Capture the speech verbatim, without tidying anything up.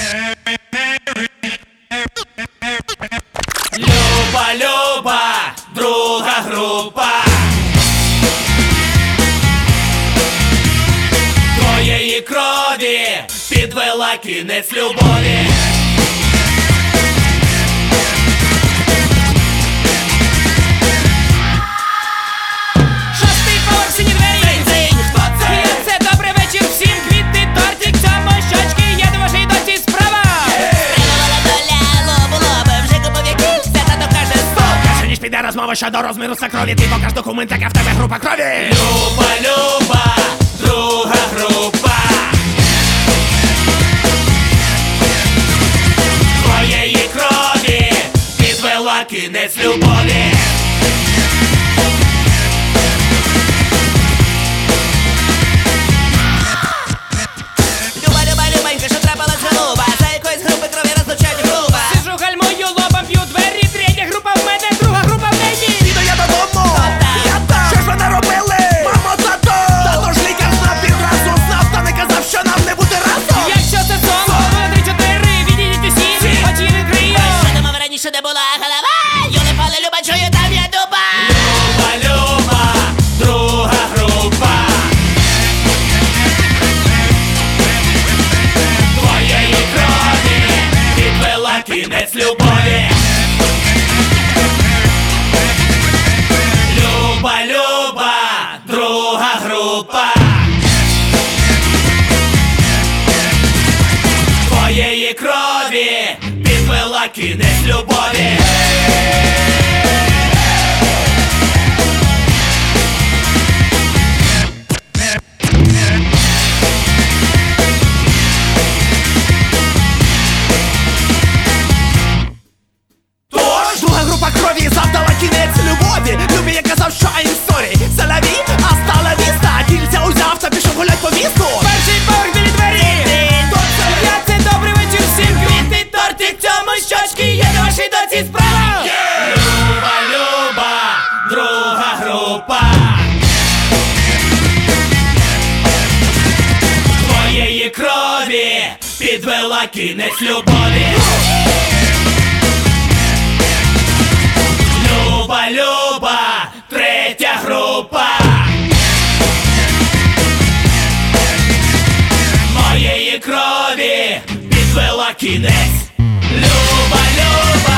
Люба, Люба, друга група. Твоєї крові підвела кінець любові. Шостий поверх, сині двері. Дзинь, хто це? І це добрий вечір всім. Квіти, тортик, цьому щочки. Я до вашої доці справа. Стримувала доля, лобу лоби, вже купив якийсь, це тато каже стоп. Перше ніж піде розмова щодо розміру крові, ти покаж документ, яка в тебе група крові. Люба, Люба, друга група. Твоєї крові підвела кінець любові. Люба, люба, любенька, що трапилась голуба, за якоїсь групи крові розлучають клуба. Сижу, гальмую, лобом б'ю двері. Третя група в мене, друга група в неї. Іду я додому, я там. Що ж вони робили? Мамо, тато! Тато ж лікар знав, відразу знав, та не казав, що нам не бути разом. Якщо це сон, то три-чотири. Відійдіть усі, очі відкрию. Що думав раніше, де була голова? Юли, пале, люба, чую, там я дуба. Люба, Люба, друга група. Твоєї крові підвела кінець любові. Люба, Люба, друга група. Твоєї крові підвела кінець любові. Тож, друга група крові завдала кінець любові. Любі, я казав, що I'm sorry. Саляві, а стала віста. Дільця узяв та пішов гулять по місту. Перший поверх, білі двері. Хто це? Я це добрий вечір всім. Квіти, тортик, цьому щочки. Я до вашої доці справа. Люба, Люба, друга група. Твоєї крові підвела кінець любові. Люба, Люба, третя група. Моєї крові підвела кінець. Люба, Люба,